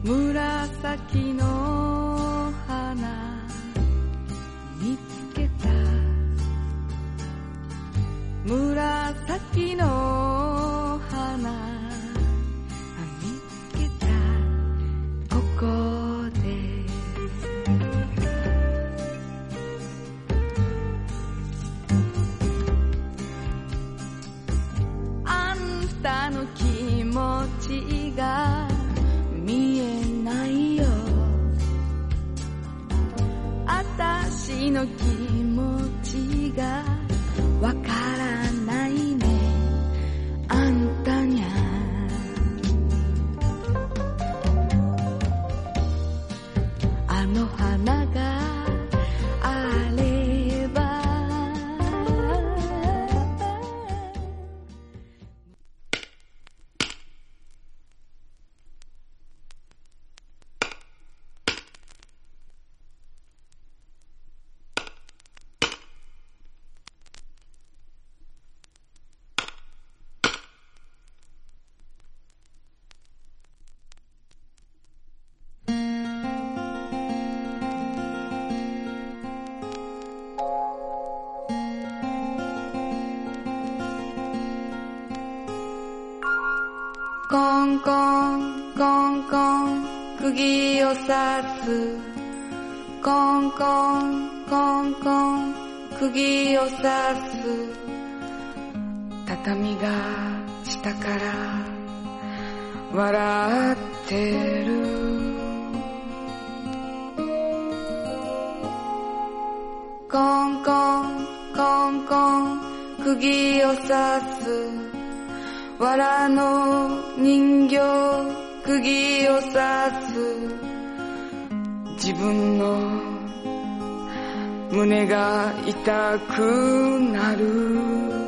紫の花見つけた紫の花見つけたここであんたの気持ちが見えないよあたしの気持ちがわからないねあんたにゃあの花があればコンコンコンコン釘を刺すコンコンコンコン釘を刺す畳が下から笑ってるコンコンコンコン釘を刺す藁の人形釘を刺す自分の胸が痛くなる